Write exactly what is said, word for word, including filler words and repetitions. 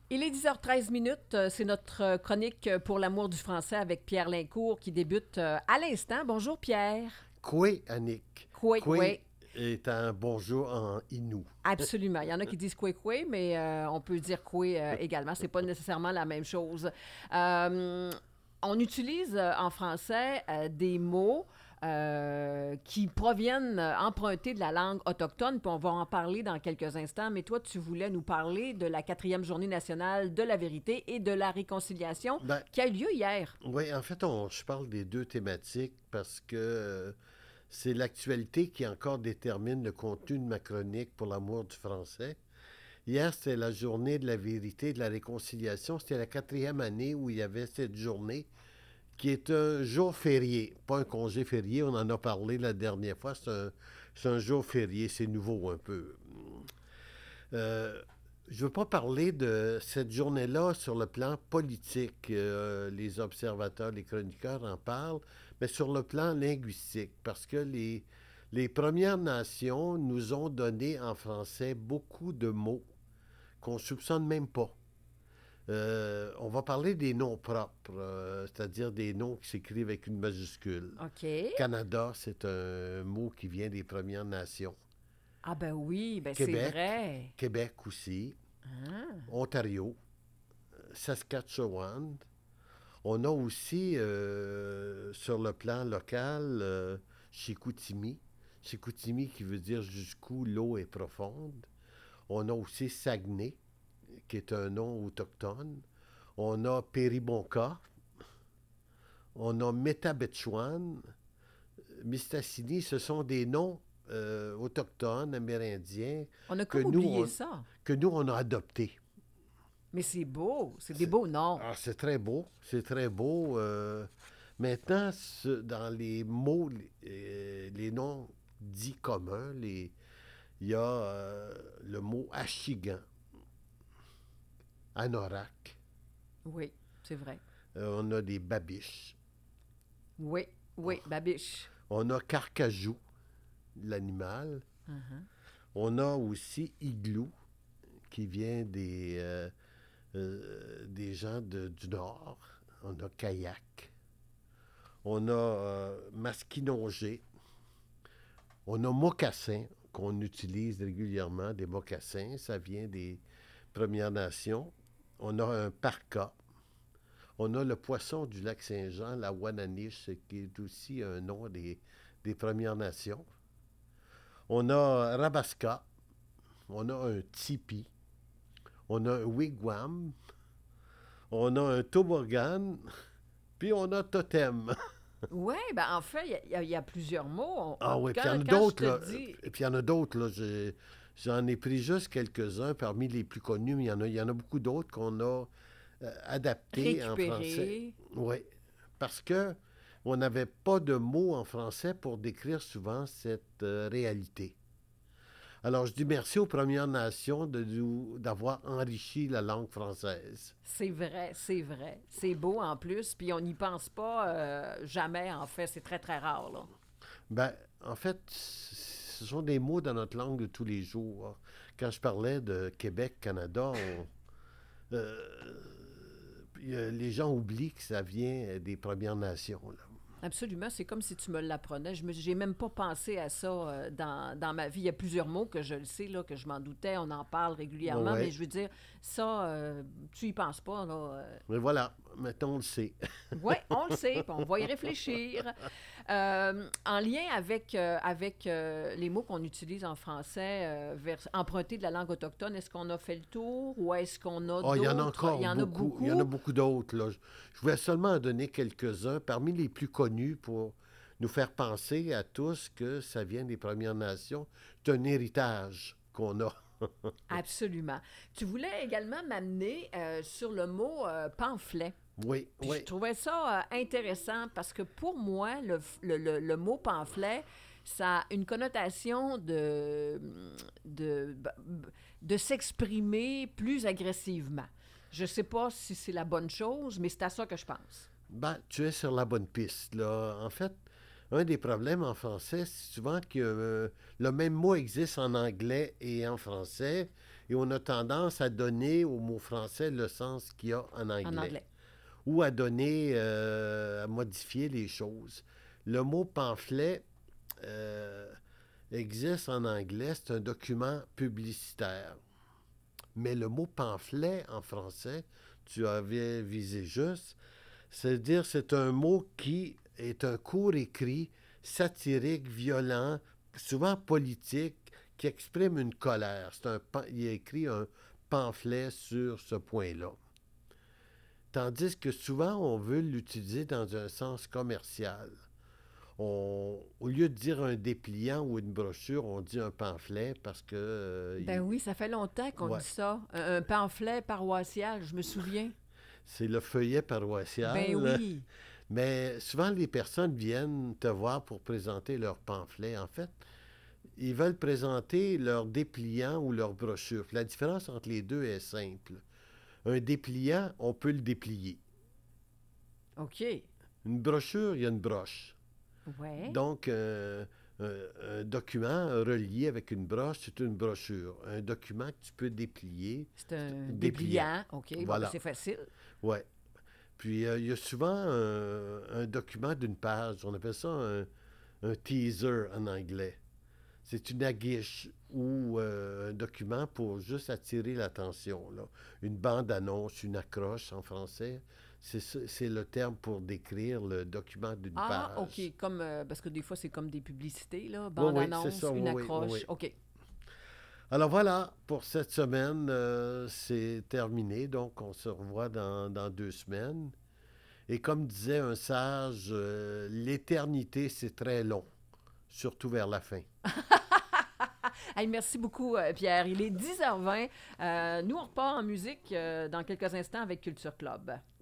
Il est dix heures treize minutes. euh, C'est notre chronique pour l'amour du français avec Pierre Lincourt qui débute euh, à l'instant. Bonjour Pierre. Kwe, Annick. Kwe, Kwe kwe. est un bonjour en Innu. Absolument. Il y en a qui disent kwe kwe, mais euh, on peut dire kwe euh, également. C'est pas nécessairement la même chose. Euh, on utilise euh, en français euh, des mots euh, qui proviennent euh, empruntés de la langue autochtone, puis on va en parler dans quelques instants. Mais toi, tu voulais nous parler de la quatrième journée nationale de la vérité et de la réconciliation Ben, qui a eu lieu hier. oui, en fait, on, je parle des deux thématiques parce que euh, c'est l'actualité qui encore détermine le contenu de ma chronique pour l'amour du français. Hier, c'était la journée de la vérité et de la réconciliation. C'était la quatrième année où il y avait cette journée qui est un jour férié, pas un congé férié, on en a parlé la dernière fois, c'est un, c'est un jour férié, c'est nouveau un peu. Euh, je ne veux pas parler de cette journée-là sur le plan politique, euh, les observateurs, les chroniqueurs en parlent, mais sur le plan linguistique, parce que les, les Premières Nations nous ont donné en français beaucoup de mots qu'on ne soupçonne même pas. Euh, on va parler des noms propres, euh, c'est-à-dire des noms qui s'écrivent avec une majuscule. OK. Canada, c'est un mot qui vient des Premières Nations. Ah ben oui, ben c'est Québec, vrai. Québec aussi. Ah. Ontario, Saskatchewan. On a aussi, euh, sur le plan local, euh, Chicoutimi. Chicoutimi qui veut dire jusqu'où l'eau est profonde. On a aussi Saguenay, qui est un nom autochtone. On a Péribonka. On a Métabetchouan. Mistassini, ce sont des noms euh, autochtones, amérindiens, On a que comme nous, oublié on, ça. que nous, on a adoptés. Mais c'est beau. C'est des C'est- beaux noms. Ah, c'est très beau, c'est très beau. euh. Maintenant, ce- dans les mots, les, euh, les noms dits communs, les- il y a euh, le mot achigan, anorak. Oui, c'est vrai. Euh, on a des babiches. Oui, oui, babiche. On a carcajou, l'animal. Uh-huh. On a aussi igloo, qui vient des, euh, euh, des gens de- du Nord. On a kayak. On a euh, masquinongé. On a mocassin, qu'on utilise régulièrement, des mocassins. Ça vient des Premières Nations. On a un parka. On a le poisson du lac Saint-Jean, la Wananiche, qui est aussi un nom des, des Premières Nations. On a Rabaska. On a un tipi. On a un wigwam. On a un toboggan. Puis on a totem. Oui, ben en fait, il y a- il y, a- il y a plusieurs mots. On- Ah on- oui, puis quand, il y en a quand je d'autres, te là. dis... Et puis il y en a d'autres, là. J'ai- J'en ai pris juste quelques-uns parmi les plus connus, mais il y en a, il y en a beaucoup d'autres qu'on a euh, adaptés en français. Récupérer. Oui, parce que on n'avait pas de mots en français pour décrire souvent cette euh, réalité. Alors, je dis merci aux Premières Nations de nous- d'avoir enrichi la langue française. C'est vrai, c'est vrai. C'est beau en plus, puis on n'y pense pas euh, jamais, en fait. C'est très, très rare, là. Ben, en fait, ce sont des mots dans notre langue de tous les jours. Quand je parlais de Québec, Canada, on- euh, y a- les gens oublient que ça vient des Premières Nations, là. Absolument, c'est comme si tu me l'apprenais. Je me, j'ai même pas pensé à ça euh, dans, dans ma vie. Il y a plusieurs mots que je le sais, là, que je m'en doutais. On en parle régulièrement, Ouais. mais je veux dire, ça, euh, tu y penses pas, là. euh, Mais voilà, maintenant on le sait. Oui, on le sait, puis on va y réfléchir. Euh, en lien avec, euh, avec euh, les mots qu'on utilise en français, euh, vers- empruntés de la langue autochtone, est-ce qu'on a fait le tour ou est-ce qu'on a Ah, il y en a d'autres? encore Il y en a beaucoup. beaucoup. Il y en a beaucoup d'autres, là. Je je voulais seulement en donner quelques-uns, parmi les plus connus, pour nous faire penser à tous que ça vient des Premières Nations. C'est un héritage qu'on a. Absolument. Tu voulais également m'amener euh, sur le mot euh, pamphlet. Oui, Puis oui. je trouvais ça euh, intéressant parce que pour moi, le, f- le- le- le mot pamphlet, ça a une connotation de, de, de s'exprimer plus agressivement. Je sais pas si c'est la bonne chose, mais c'est à ça que je pense. Ben, tu es sur la bonne piste, là. En fait, un des problèmes en français, c'est souvent que euh, le même mot existe en anglais et en français, et on a tendance à donner au mot français le sens qu'il y a en anglais. En anglais. Ou à donner, euh, à modifier les choses. Le mot pamphlet euh, existe en anglais, c'est un document publicitaire. Mais le mot pamphlet en français, tu avais visé juste, c'est-à-dire c'est un mot qui est un court écrit satirique, violent, souvent politique, qui exprime une colère. C'est un, il a écrit un pamphlet sur ce point-là. Tandis que souvent, on veut l'utiliser dans un sens commercial. On, au lieu de dire un dépliant ou une brochure, on dit un pamphlet parce que... Euh, Ben il, oui, ça fait longtemps qu'on ouais. dit ça. Un, un pamphlet paroissial, je me souviens. C'est le feuillet paroissial. Ben oui. Mais souvent, les personnes viennent te voir pour présenter leur pamphlet. En fait, ils veulent présenter leur dépliant ou leur brochure. La différence entre les deux est simple. Un dépliant, on peut le déplier. OK. Une brochure, il y a une broche. Ouais. Donc, euh, un, un document relié avec une broche, c'est une brochure. Un document que tu peux déplier. C'est un dépliant. dépliant. OK. Bon, Voilà. ben, c'est facile. Oui. Puis, euh, il y a souvent un, un document d'une page. On appelle ça un, un teaser en anglais. C'est une aguiche ou euh, un document pour juste attirer l'attention, là. Une bande-annonce, une accroche en français. C'est, c'est le terme pour décrire le document d'une Ah, page. OK. Comme, euh, parce que des fois, c'est comme des publicités, là. Oui, oui, Bande-annonce, c'est ça, une oui, oui, accroche. oui. OK. Alors voilà, pour cette semaine, euh, c'est terminé. Donc, on se revoit dans, dans deux semaines. Et comme disait un sage, euh, l'éternité, c'est très long, surtout vers la fin. Hey, merci beaucoup, euh, Pierre. Il est dix heures vingt. Euh, nous, on repart en musique euh, dans quelques instants avec Culture Club.